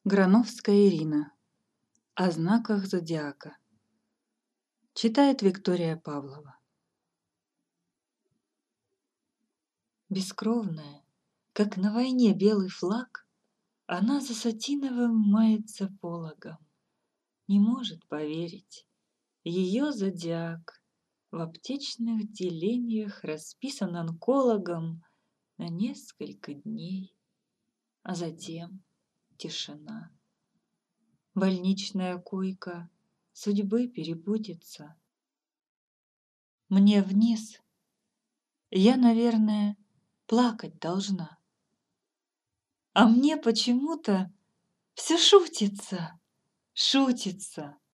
Грановская Ирина. О знаках зодиака. Читает Виктория Павлова. Бескровная, как на войне белый флаг, она за сатиновым мается пологом. Не может поверить, ее зодиак в аптечных делениях расписан онкологом на несколько дней, а затем тишина. Больничная койка судьбы перепутится. Мне вниз. Я, наверное, плакать должна. А мне почему-то все шутится, шутится.